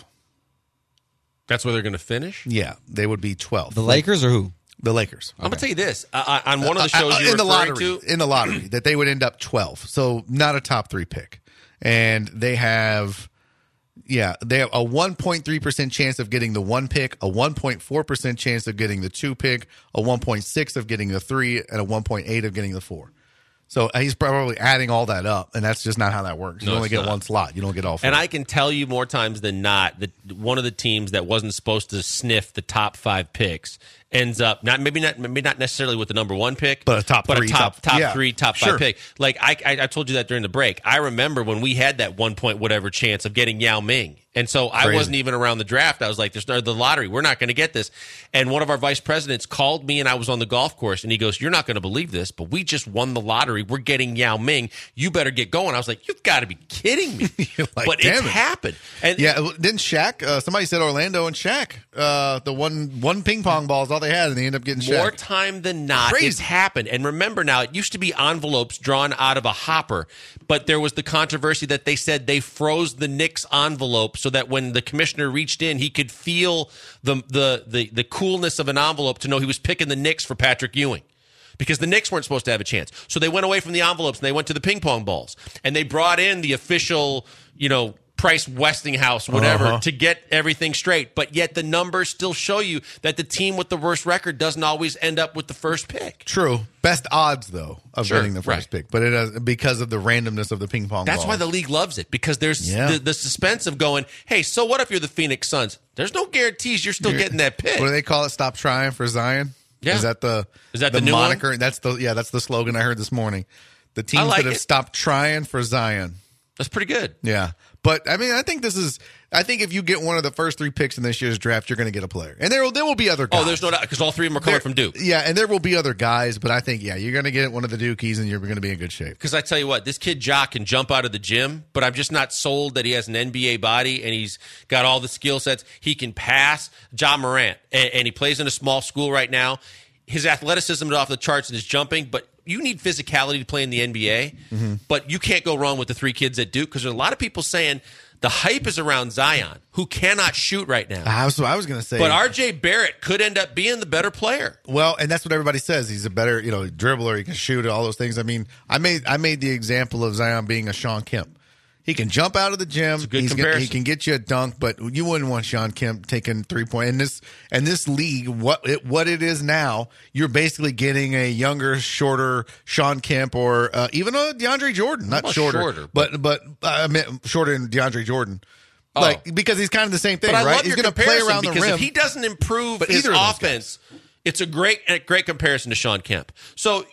That's where they're going to finish? Yeah, they would be twelve. The Lakers or who? The Lakers. I'm going to tell you this. Uh, on one of the shows Uh, uh, you were in the referring lottery, to, in the lottery, that they would end up twelve. So not a top three pick. And they have, yeah, they have a one point three percent chance of getting the one pick, a one point four percent chance of getting the two pick, a one point six of getting the three, and a one point eight of getting the four. So he's probably adding all that up, and that's just not how that works. You No, only it's get not. one slot. You don't get all four. and I can tell you more times than not that one of the teams that wasn't supposed to sniff the top five picks ends up not maybe not maybe not necessarily with the number one pick, But a top but three, a top top- top yeah, three, top sure. five pick. Like I, I I told you that during the break. I remember when we had that one point whatever chance of getting Yao Ming. And so I Crazy. wasn't even around the draft. I was like, there's no the lottery. We're not going to get this. And one of our vice presidents called me and I was on the golf course and he goes, you're not going to believe this, but we just won the lottery. We're getting Yao Ming. You better get going. I was like, you've got to be kidding me. You're like, but damn it's it. happened. And Yeah, didn't Shaq? Uh, somebody said Orlando and Shaq. Uh, the one one ping pong ball is all they had, and they end up getting more Shaq. time than not, Crazy. it's happened. And remember now, it used to be envelopes drawn out of a hopper, but there was the controversy that they said they froze the Knicks envelope so that when the commissioner reached in, he could feel the the the, the coolness of an envelope to know he was picking the Knicks for Patrick Ewing. because the Knicks weren't supposed to have a chance. So they went away from the envelopes and they went to the ping pong balls. And they brought in the official, you know, Price Westinghouse, whatever, uh-huh. to get everything straight. But yet the numbers still show you that the team with the worst record doesn't always end up with the first pick. True. Best odds, though, of Sure, getting the first right. pick. But it is because of the randomness of the ping pong That's balls. why the league loves it, because there's Yeah. the, the suspense of going, hey, so what if you're the Phoenix Suns? There's no guarantees you're still You're- getting that pick. What do they call it? Stop trying for Zion? Yeah. Is that the Is that the new one? moniker? That's the yeah, that's the slogan I heard this morning. The teams like that have it. stopped trying for Zion. That's pretty good. Yeah. But I mean, I think this is I think if you get one of the first three picks in this year's draft, you're going to get a player. And there will there will be other guys. Oh, there's no doubt, because all three of them are coming There- from Duke. Yeah, and there will be other guys, but I think yeah, you're going to get one of the Dukies and you're going to be in good shape. Because I tell you what, this kid Jock can jump out of the gym, but I'm just not sold that he has an N B A body and he's got all the skill sets. He can pass. Ja Morant, and, and he plays in a small school right now. His athleticism is off the charts and his jumping, but you need physicality to play in the N B A. Mm-hmm. But you can't go wrong with the three kids at Duke, because there's a lot of people saying the hype is around Zion, who cannot shoot right now. I was, I was going to say. But R J Barrett could end up being the better player. Well, and that's what everybody says. He's a better, you know, dribbler. He can shoot, all those things. I mean, I made I made the example of Zion being a Sean Kemp. He can jump out of the gym. a good He's comparison. Gonna, he can get you a dunk, but you wouldn't want Sean Kemp taking three point. And this and this league, what it, what it is now, you're basically getting a younger, shorter Sean Kemp, or uh, even a DeAndre Jordan. Not Well, shorter, shorter, but but uh, I meant shorter than DeAndre Jordan. Oh. Like because he's kind of the same thing, But I right? love He's your going to play comparison, around the because rim. if he doesn't improve But his either of those offense, it's a great a great comparison to Sean Kemp. So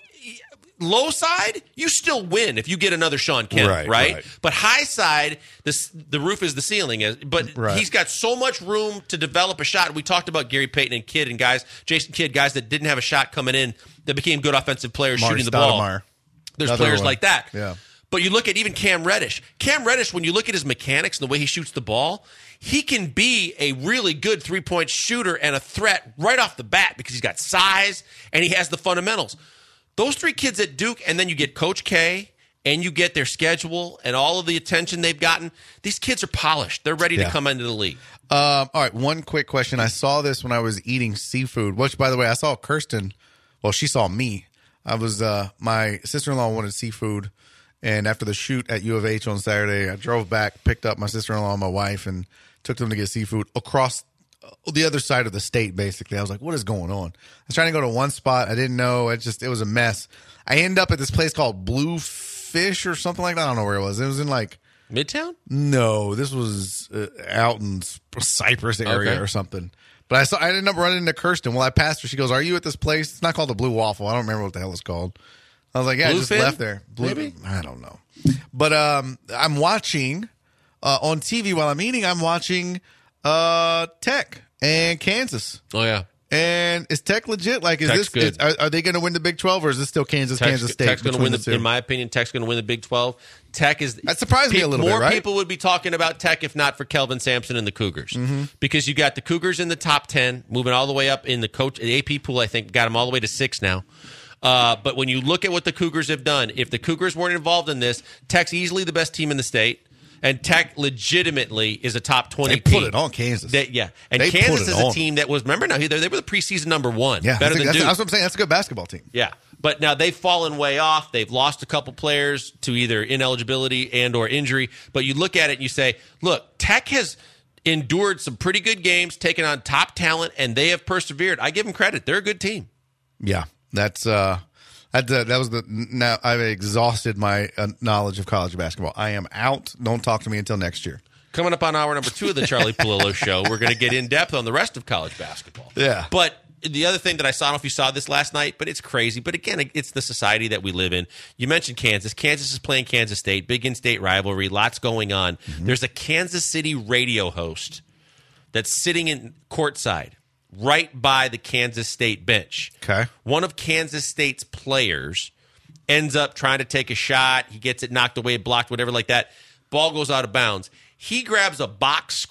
low side, you still win if you get another Sean Kemp, right? Right, right. But high side, this the roof is the ceiling. Is but Right. he's got so much room to develop a shot. We talked about Gary Payton and Kidd and guys, Jason Kidd, guys that didn't have a shot coming in that became good offensive players Marty shooting the ball. Stoudemire. There's Another players one. like that. Yeah. But you look at even Cam Reddish. Cam Reddish, when you look at his mechanics and the way he shoots the ball, he can be a really good three-point shooter and a threat right off the bat because he's got size and he has the fundamentals. Those three kids at Duke, and then you get Coach K, and you get their schedule and all of the attention they've gotten. These kids are polished. They're ready Yeah. to come into the league. Um, all right, one quick question. I saw this when I was eating seafood, which, by the way, I saw Kirsten. Well, she saw me. I was uh, my sister-in-law wanted seafood, and after the shoot at U of H on Saturday, I drove back, picked up my sister-in-law and my wife, and took them to get seafood across the other side of the state. Basically, I was like, "What is going on?" I was trying to go to one spot. I didn't know. It just it was a mess. I ended up at this place called Blue Fish or something like that. I don't know where it was. It was in like Midtown? no, this was uh, out in Cypress area Okay. or something. But I saw I ended up running into Kirsten. Well, I passed her. She goes, "Are you at this place?" It's not called the Blue Waffle. I don't remember what the hell it's called. I was like, "Yeah, I just Bluefin? left there." Blue, Maybe? I don't know. But um, I'm watching uh, on T V while I'm eating. I'm watching uh, Tech and Kansas. Oh, yeah. And is Tech legit? Like, is Tech's this good. is, are, are they going to win the Big twelve, or is this still Kansas, Tech's, Kansas State? Tech's going to between win the, the two? in my opinion, Tech's going to win the Big twelve. Tech is That surprised me a little bit, more right? people would be talking about Tech if not for Kelvin Sampson and the Cougars, Mm-hmm. because you got the Cougars in the top ten, moving all the way up in the coach the A P pool. I think got them all the way to six now. Uh, but when you look at what the Cougars have done, if the Cougars weren't involved in this, Tech's easily the best team in the state. And Tech legitimately is a top twenty They team. put it on Kansas. They- yeah. And They put Kansas it is a on. team that was, remember now, they they were the preseason number one. Yeah, better that's, than that's, Duke. that's what I'm saying. That's a good basketball team. Yeah, but now they've fallen way off. They've lost a couple players to either ineligibility and or injury. But you look at it and you say, look, Tech has endured some pretty good games, taken on top talent, and they have persevered. I give them credit. They're a good team. Yeah, that's uh, that uh, that was the now I've exhausted my uh, knowledge of college basketball. I am out. Don't talk to me until next year. Coming up on hour number two of the Charlie Palillo Show, we're going to get in depth on the rest of college basketball. Yeah. But the other thing that I saw, I don't know if you saw this last night, but it's crazy. But again, it's the society that we live in. You mentioned Kansas. Kansas is playing Kansas State, big in-state rivalry, lots going on. Mm-hmm. There's a Kansas City radio host that's sitting in courtside right by the Kansas State bench. Okay. One of Kansas State's players ends up trying to take a shot. He gets it knocked away, blocked, whatever like that. Ball goes out of bounds. He grabs a box score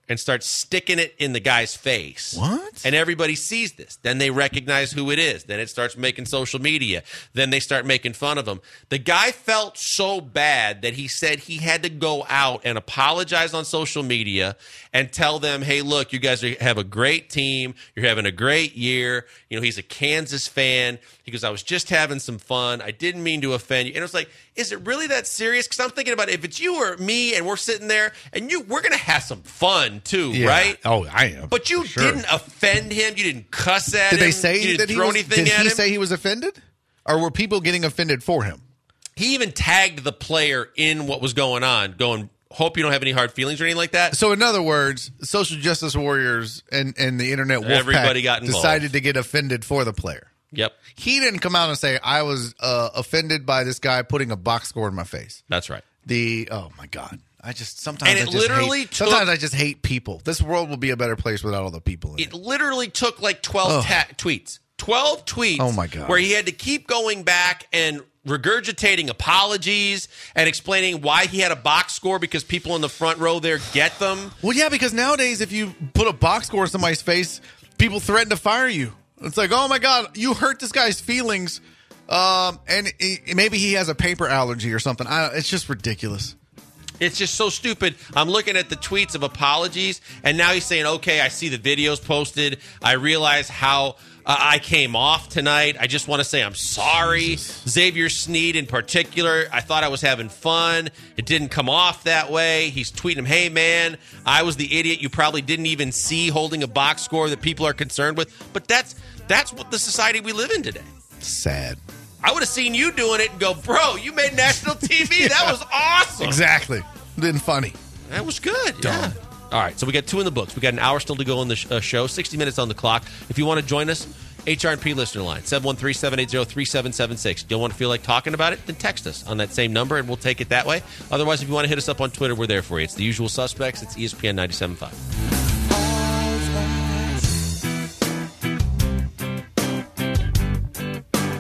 and starts sticking it in the guy's face. What? And everybody sees this. Then they recognize who it is. Then it starts making social media. Then they start making fun of him. The guy felt so bad that he said he had to go out and apologize on social media and tell them, hey, look, you guys are, have a great team. You're having a great year. You know, he's a Kansas fan. He goes, I was just having some fun. I didn't mean to offend you. And it was like, is it really that serious? Because I'm thinking about it. If it's you or me and we're sitting there and you, we're going to have some fun too, Yeah. right? Oh, I am. But you Sure. didn't offend him. You didn't cuss at Did him. they say you didn't that he throw was, anything did at he him. say he was offended? Or were people getting offended for him? He even tagged the player in what was going on, going, hope you don't have any hard feelings or anything like that. So, in other words, social justice warriors and, and the internet wolf Everybody pack got involved. decided to get offended for the player. Yep, He didn't come out and say, I was uh, offended by this guy putting a box score in my face. that's right. The oh my god, I just sometimes And I it just literally hate, took- sometimes I just hate people. This world will be a better place without all the people in it. It literally took like twelve ta- tweets. twelve tweets. Oh, my God. Where he had to keep going back and regurgitating apologies and explaining why he had a box score because people in the front row there get them. Well, yeah, because nowadays if you put a box score in somebody's face, people threaten to fire you. It's like, oh my god, you hurt this guy's feelings, um, and he, maybe he has a paper allergy or something. I, it's just ridiculous. It's just so stupid. I'm looking at the tweets of apologies, and now he's saying, okay, I see the videos posted. I realize how uh, I came off tonight. I just want to say I'm sorry. Jesus. Xavier Sneed in particular, I thought I was having fun. It didn't come off that way. He's tweeting him, hey, man, I was the idiot you probably didn't even see holding a box score that people are concerned with. But that's that's what the society we live in today. Sad. I would have seen you doing it and go, bro, you made national T V. That was awesome. Exactly. Been funny. That was good. Yeah. All right, so we got two in the books. We got an hour still to go in the sh- uh, show, sixty minutes on the clock. If you want to join us, H R and P listener line, seven one three, seven eight zero, three seven seven six. Don't want to feel like talking about it? Then text us on that same number, and we'll take it that way. Otherwise, if you want to hit us up on Twitter, we're there for you. It's the usual suspects. It's E S P N ninety-seven point five.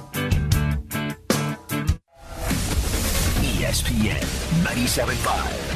E S P N ninety-seven point five.